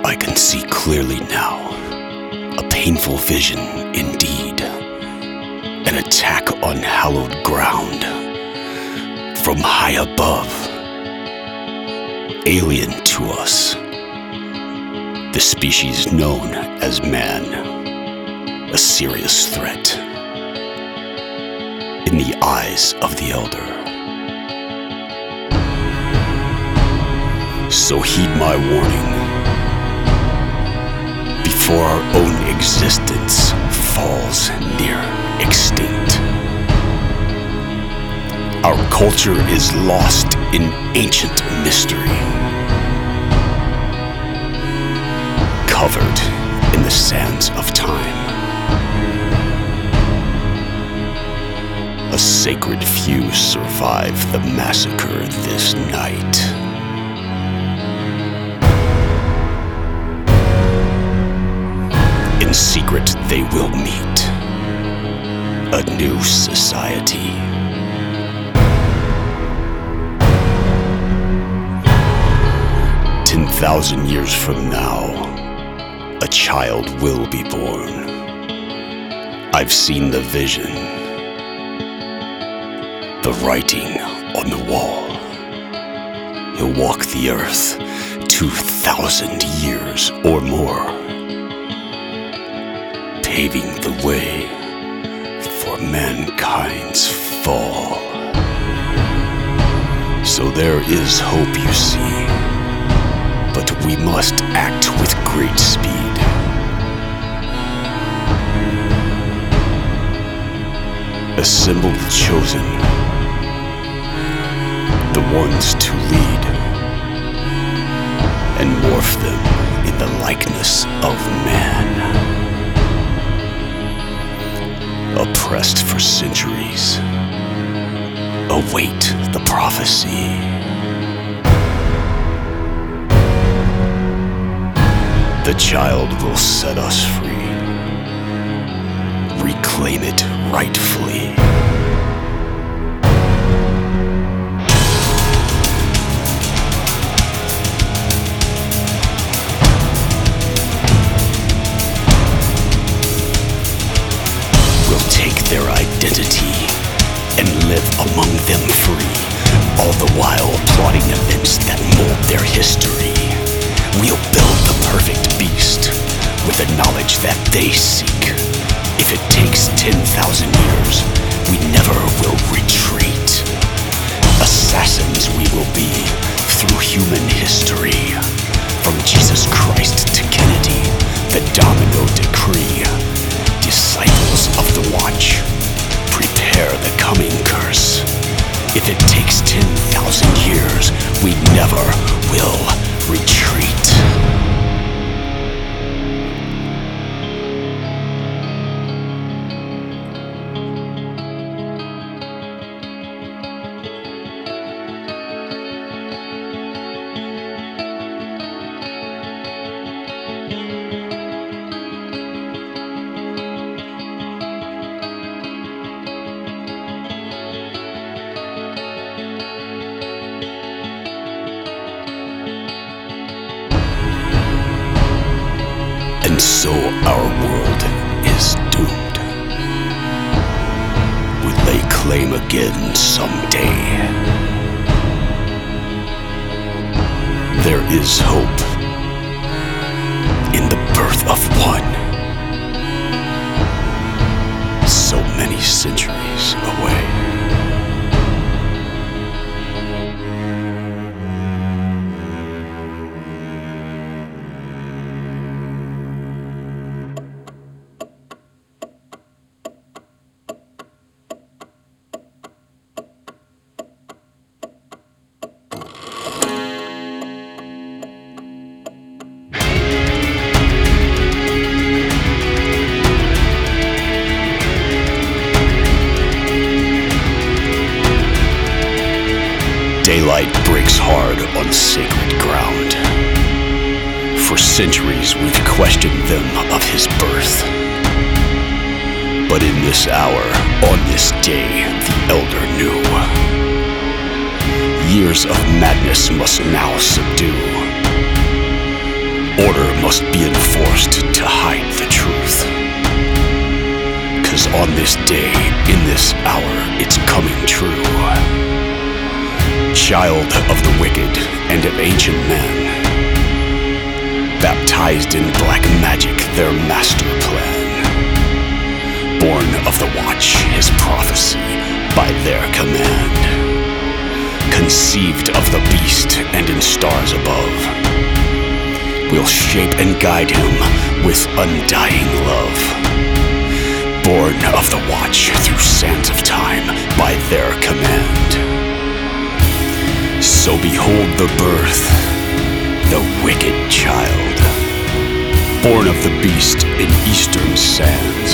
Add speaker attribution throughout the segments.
Speaker 1: I can see clearly now. A painful vision indeed. An attack on hallowed ground. From high above. Alien to us. The species known as man. A serious threat. In the eyes of the elder. So heed my warning. Before our own existence falls near extinct. Our culture is lost in ancient mystery. Covered in the sands of time. A sacred few survive the massacre this night. In secret they will meet a new society. 10,000 years from now, a child will be born. I've seen the vision, the writing on the wall. He'll walk the earth 2,000 years or more, paving the way for mankind's fall. So there is hope, you see, but we must act with great speed. Assemble the chosen, the ones to lead, and morph them in the likeness of man. Oppressed for centuries, await the prophecy. The child will set us free, reclaim it rightfully. Their identity and live among them free, all the while plotting events that mold their history. We'll build the perfect beast with the knowledge that they seek. If it takes 10,000 years, we never will retreat. Assassins we will be through human history. From Jesus Christ to Kennedy, the domino decree. Disciples of the watch, prepare the coming curse. If it takes 10,000 years, we never will retreat. And so our world is doomed. We lay claim again someday. There is hope in the birth of one. So many centuries away. Daylight breaks hard on sacred ground. For centuries we've questioned them of his birth. But in this hour, on this day, the elder knew. Years of madness must now subdue. Order must be enforced to hide the truth. 'Cause on this day, in this hour, it's coming true. Child of the wicked and of ancient men, baptized in black magic, their master plan. Born of the watch, his prophecy, by their command. Conceived of the beast and in stars above, will shape and guide him with undying love. Born of the watch through sands of time, by their command. So behold the birth, the wicked child, born of the beast in eastern sands.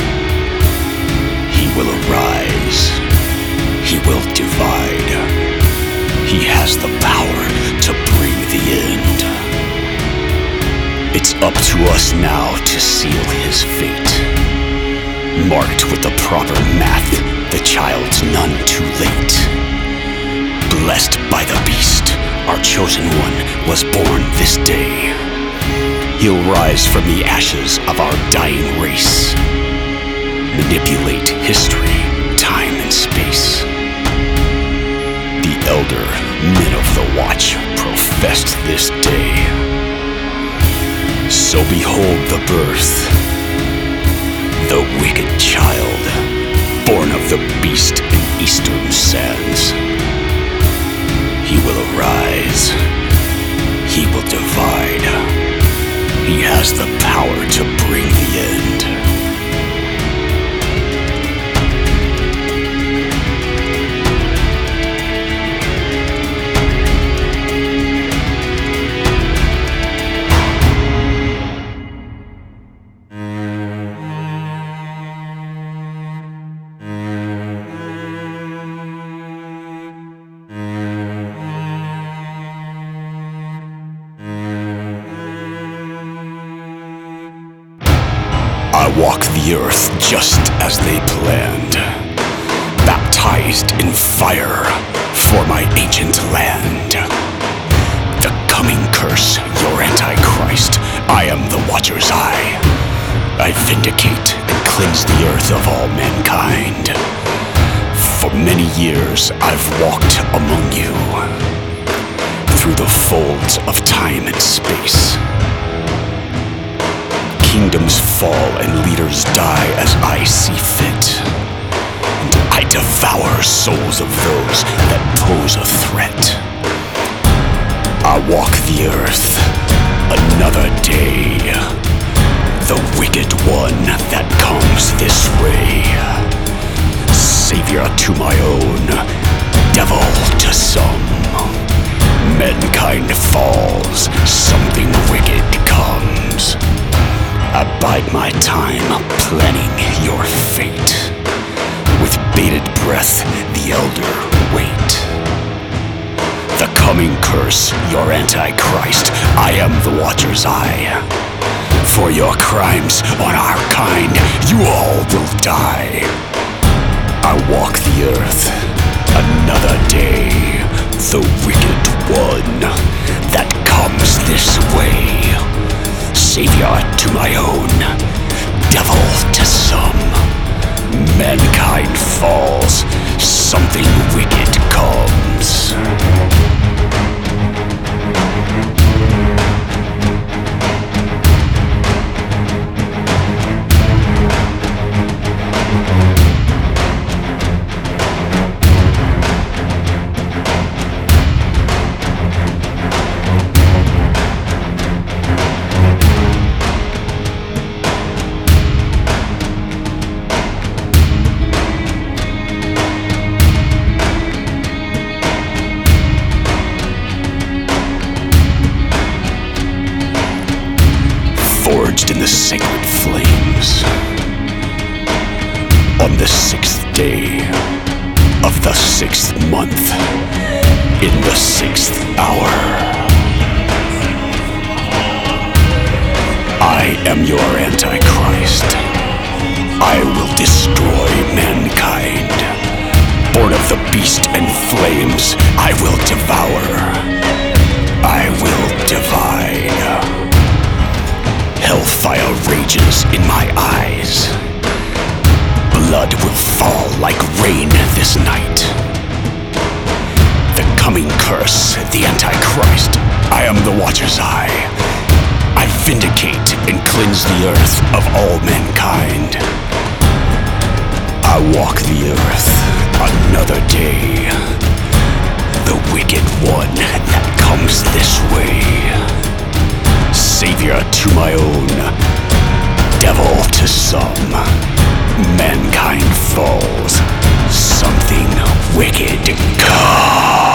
Speaker 1: He will arise, he will divide, he has the power to bring the end. It's up to us now to seal his fate, marked with the proper math, the child's none too late. Blessed by the beast, our chosen one was born this day. He'll rise from the ashes of our dying race, manipulate history, time and space. The elder men of the watch professed this day. So behold the birth, the wicked child, born of the beast in eastern sands. He will arise, he will divide, he has the power to bring the end. I walk the earth just as they planned, baptized in fire for my ancient land. The coming curse, your Antichrist, I am the Watcher's Eye. I vindicate and cleanse the earth of all mankind. For many years I've walked among you, through the folds of time and space. Kingdoms fall and leaders die as I see fit, and I devour souls of those that pose a threat. I walk the earth another day, the wicked one that comes this way. Savior to my own, devil to some. Mankind falls, something wicked comes. I bide my time, planning your fate. With bated breath, the elder wait. The coming curse, your Antichrist, I am the Watcher's Eye. For your crimes on our kind, you all will die. I walk the earth another day, the wicked one that comes this way. Savior to my own, devil to some. Mankind falls, something wicked comes. Forged in the sacred flames, on the 6th day of the 6th month, in the 6th hour. I am your Antichrist. I will destroy mankind. Born of the beast and flames, I will devour. I will divide. in my eyes. Blood will fall like rain this night. The coming curse, the Antichrist. I am the Watcher's Eye. I vindicate and cleanse the earth of all mankind. I walk the earth another day. The wicked one that comes this way. Savior to my own, devil to some. Mankind falls, something wicked comes.